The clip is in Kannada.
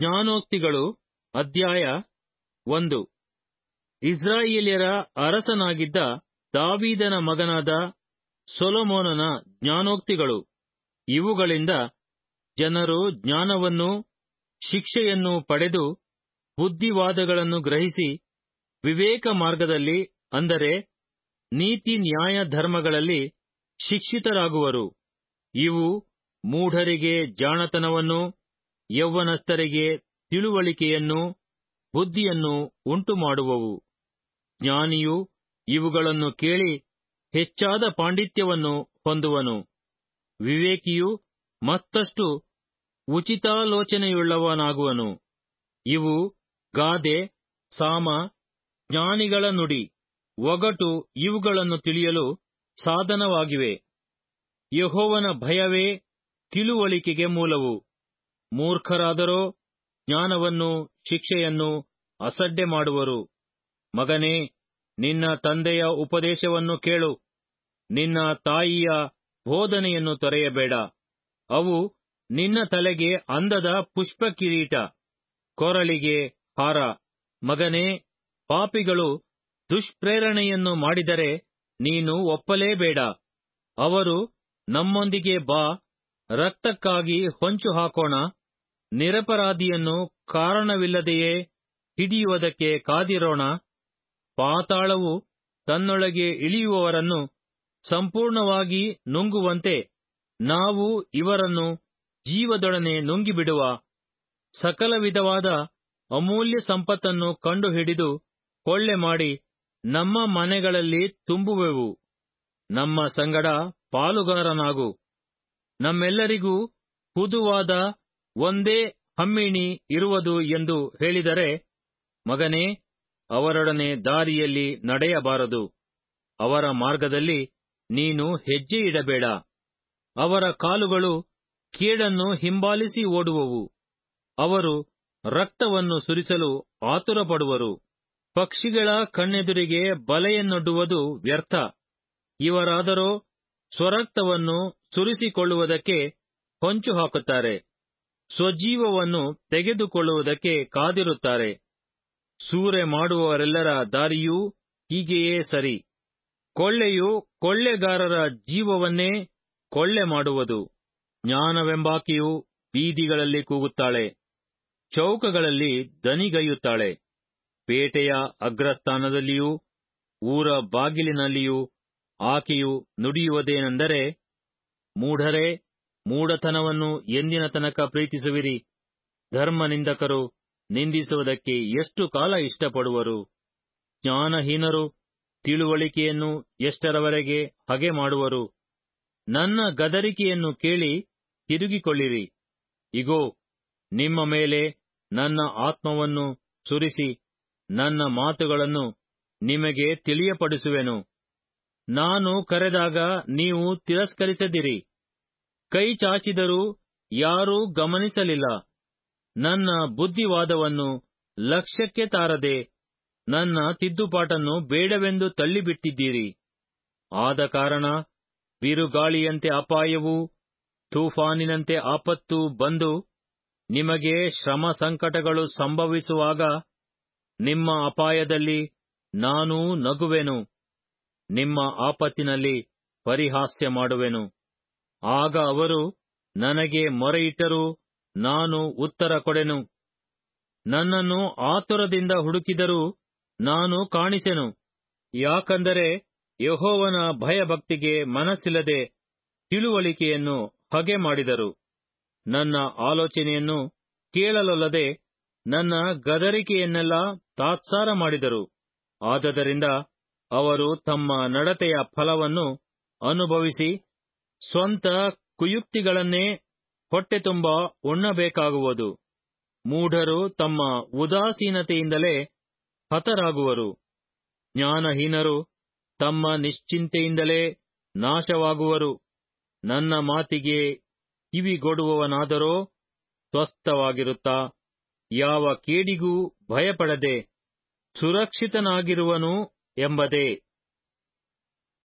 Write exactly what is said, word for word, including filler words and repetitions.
ಜ್ಞಾನೋಕ್ತಿಗಳು ಅಧ್ಯಾಯ ಒಂದು. ಇಸ್ರಾಯೇಲ್ಯರ ಅರಸನಾಗಿದ್ದ ದಾವೀದನ ಮಗನಾದ ಸೊಲೊಮೋನನ ಜ್ಞಾನೋಕ್ತಿಗಳು. ಇವುಗಳಿಂದ ಜನರು ಜ್ಞಾನವನ್ನೂ ಶಿಕ್ಷೆಯನ್ನೂ ಪಡೆದು ಬುದ್ಧಿವಾದಗಳನ್ನು ಗ್ರಹಿಸಿ ವಿವೇಕ ಮಾರ್ಗದಲ್ಲಿ, ಅಂದರೆ ನೀತಿ ನ್ಯಾಯ ಧರ್ಮಗಳಲ್ಲಿ ಶಿಕ್ಷಿತರಾಗುವರು. ಇವು ಮೂಢರಿಗೆ ಜಾಣತನವನ್ನೂ ಯೌವನಸ್ಥರಿಗೆ ತಿಳುವಳಿಕೆಯನ್ನೂ ಬುದ್ಧಿಯನ್ನೂ ಉಂಟುಮಾಡುವವು. ಜ್ಞಾನಿಯು ಇವುಗಳನ್ನು ಕೇಳಿ ಹೆಚ್ಚಾದ ಪಾಂಡಿತ್ಯವನ್ನು ಹೊಂದುವನು. ವಿವೇಕಿಯು ಮತ್ತಷ್ಟು ಉಚಿತಾಲೋಚನೆಯುಳ್ಳವನಾಗುವನು. ಇವು ಗಾದೆ, ಸಾಮ, ಜ್ಞಾನಿಗಳ ನುಡಿ, ಒಗಟು ಇವುಗಳನ್ನು ತಿಳಿಯಲು ಸಾಧನವಾಗಿವೆ. ಯೆಹೋವನ ಭಯವೇ ತಿಳುವಳಿಕೆಗೆ ಮೂಲವು. ಮೂರ್ಖರಾದರೋ ಜ್ಞಾನವನ್ನೂ ಶಿಕ್ಷೆಯನ್ನೂ ಅಸಡ್ಡೆ ಮಾಡುವರು. ಮಗನೇ, ನಿನ್ನ ತಂದೆಯ ಉಪದೇಶವನ್ನು ಕೇಳು, ನಿನ್ನ ತಾಯಿಯ ಬೋಧನೆಯನ್ನು ತೊರೆಯಬೇಡ. ಅವು ನಿನ್ನ ತಲೆಗೆ ಅಂದದ ಪುಷ್ಪ ಕಿರೀಟ, ಕೊರಳಿಗೆ ಹಾರ. ಮಗನೇ, ಪಾಪಿಗಳು ದುಷ್ಪ್ರೇರಣೆಯನ್ನು ಮಾಡಿದರೆ ನೀನು ಒಪ್ಪಲೇಬೇಡ. ಅವರು ನಮ್ಮೊಂದಿಗೆ ಬಾ, ರಕ್ತಕ್ಕಾಗಿ ಹೊಂಚು ಹಾಕೋಣ, ನಿರಪರಾಧಿಯನ್ನು ಕಾರಣವಿಲ್ಲದೆಯೇ ಹಿಡಿಯುವುದಕ್ಕೆ ಕಾದಿರೋಣ. ಪಾತಾಳವು ತನ್ನೊಳಗೆ ಇಳಿಯುವವರನ್ನು ಸಂಪೂರ್ಣವಾಗಿ ನುಂಗುವಂತೆ ನಾವು ಇವರನ್ನು ಜೀವದೊಡನೆ ನುಂಗಿಬಿಡುವ. ಸಕಲ ವಿಧವಾದ ಅಮೂಲ್ಯ ಸಂಪತ್ತನ್ನು ಕಂಡುಹಿಡಿದು ಕೊಳ್ಳೆ ಮಾಡಿ ನಮ್ಮ ಮನೆಗಳಲ್ಲಿ ತುಂಬುವೆವು. ನಮ್ಮ ಸಂಗಡ ಪಾಲುಗಾರನಾಗು. ನಮ್ಮೆಲ್ಲರಿಗೂ ಹುದುವಾದ ಒಂದೇ ಹಮ್ಮಿಣಿ ಇರುವುದು ಎಂದು ಹೇಳಿದರೆ, ಮಗನೇ, ಅವರೊಡನೆ ದಾರಿಯಲ್ಲಿ ನಡೆಯಬಾರದು. ಅವರ ಮಾರ್ಗದಲ್ಲಿ ನೀನು ಹೆಜ್ಜೆ ಇಡಬೇಡ. ಅವರ ಕಾಲುಗಳು ಕೇಡನ್ನು ಹಿಂಬಾಲಿಸಿ ಓಡುವವು. ಅವರು ರಕ್ತವನ್ನು ಸುರಿಸಲು ಆತುರಪಡುವರು. ಪಕ್ಷಿಗಳ ಕಣ್ಣೆದುರಿಗೆ ಬಲೆಯನ್ನೊಡ್ಡುವುದು ವ್ಯರ್ಥ. ಇವರಾದರೋ ಸ್ವರಕ್ತವನ್ನು ಸುರಿಸಿಕೊಳ್ಳುವುದಕ್ಕೆ ಹೊಂಚು ಹಾಕುತ್ತಾರೆ, ಸ್ವಜೀವವನ್ನು ತೆಗೆದುಕೊಳ್ಳುವುದಕ್ಕೆ ಕಾದಿರುತ್ತಾರೆ. ಸೂರೆ ಮಾಡುವವರೆಲ್ಲರ ದಾರಿಯೂ ಹೀಗೆಯೇ ಸರಿ. ಕೊಳ್ಳೆಯು ಕೊಳ್ಳೆಗಾರರ ಜೀವವನ್ನೇ ಕೊಳ್ಳೆ ಮಾಡುವುದು. ಜ್ಞಾನವೆಂಬಾಕೆಯು ಬೀದಿಗಳಲ್ಲಿ ಕೂಗುತ್ತಾಳೆ, ಚೌಕಗಳಲ್ಲಿ ದನಿಗೈಯುತ್ತಾಳೆ. ಪೇಟೆಯ ಅಗ್ರಸ್ಥಾನದಲ್ಲಿಯೂ ಊರ ಬಾಗಿಲಿನಲ್ಲಿಯೂ ಆಕೆಯು ನುಡಿಯುವುದೇನೆಂದರೆ, ಮೂಢರೇ, ಮೂಢತನವನ್ನು ಎಂದಿನ ತನಕ ಪ್ರೀತಿಸುವಿರಿ? ಧರ್ಮನಿಂದಕರು ನಿಂದಿಸುವುದಕ್ಕೆ ಎಷ್ಟು ಕಾಲ ಇಷ್ಟಪಡುವರು? ಜ್ಞಾನಹೀನರು ತಿಳುವಳಿಕೆಯನ್ನು ಎಷ್ಟರವರೆಗೆ ಹಗೆ ಮಾಡುವರು? ನನ್ನ ಗದರಿಕೆಯನ್ನು ಕೇಳಿ ತಿರುಗಿಕೊಳ್ಳಿರಿ. ಇಗೋ, ನಿಮ್ಮ ಮೇಲೆ ನನ್ನ ಆತ್ಮವನ್ನು ಸುರಿಸಿ ನನ್ನ ಮಾತುಗಳನ್ನು ನಿಮಗೆ ತಿಳಿಯಪಡಿಸುವೆನು. ನಾನು ಕರೆದಾಗ ನೀವು ತಿರಸ್ಕರಿಸದಿರಿ, ಕೈ ಚಾಚಿದರೂ ಯಾರೂ ಗಮನಿಸಲಿಲ್ಲ. ನನ್ನ ಬುದ್ಧಿವಾದವನ್ನು ಲಕ್ಷ್ಯಕ್ಕೆ ತಾರದೆ ನನ್ನ ತಿದ್ದುಪಾಟನ್ನು ಬೇಡವೆಂದು ತಳ್ಳಿಬಿಟ್ಟಿದ್ದೀರಿ. ಆದ ಕಾರಣ ಬಿರುಗಾಳಿಯಂತೆ ಅಪಾಯವೂ ತೂಫಾನಿನಂತೆ ಆಪತ್ತೂ ಬಂದು ನಿಮಗೆ ಶ್ರಮ ಸಂಕಟಗಳು ಸಂಭವಿಸುವಾಗ ನಿಮ್ಮ ಅಪಾಯದಲ್ಲಿ ನಾನೂ ನಗುವೆನು, ನಿಮ್ಮ ಆಪತ್ತಿನಲ್ಲಿ ಪರಿಹಾಸ್ಯ ಮಾಡುವೆನು. ಆಗ ಅವರು ನನಗೆ ಮೊರೆಯಿಟ್ಟರೂ ನಾನು ಉತ್ತರ ಕೊಡೆನು. ನನ್ನನ್ನು ಆತುರದಿಂದ ಹುಡುಕಿದರೂ ನಾನು ಕಾಣಿಸೆನು. ಯಾಕಂದರೆ ಯೆಹೋವನ ಭಯಭಕ್ತಿಗೆ ಮನಸ್ಸಿಲ್ಲದೆ ತಿಳುವಳಿಕೆಯನ್ನು ಹಗೆ ಮಾಡಿದರು. ನನ್ನ ಆಲೋಚನೆಯನ್ನು ಕೇಳಲೊಲ್ಲದೆ ನನ್ನ ಗದರಿಕೆಯನ್ನೆಲ್ಲ ತಾತ್ಸಾರ ಮಾಡಿದರು. ಆದದರಿಂದ ಅವರು ತಮ್ಮ ನಡತೆಯ ಫಲವನ್ನು ಅನುಭವಿಸಿ ಸ್ವಂತ ಕುಯುಕ್ತಿಗಳನ್ನೇ ಹೊಟ್ಟೆ ತುಂಬ ಉಣ್ಣಬೇಕಾಗುವುದು. ಮೂಢರು ತಮ್ಮ ಉದಾಸೀನತೆಯಿಂದಲೇ ಹತರಾಗುವರು. ಜ್ಞಾನಹೀನರು ತಮ್ಮ ನಿಶ್ಚಿಂತೆಯಿಂದಲೇ ನಾಶವಾಗುವರು. ನನ್ನ ಮಾತಿಗೆ ಕಿವಿಗೊಡುವವನಾದರೋ ಸ್ವಸ್ಥವಾಗಿರುತ್ತಾ ಯಾವ ಕೇಡಿಗೂ ಭಯಪಡದೆ ಸುರಕ್ಷಿತನಾಗಿರುವನು ಎಂಬುದೇ.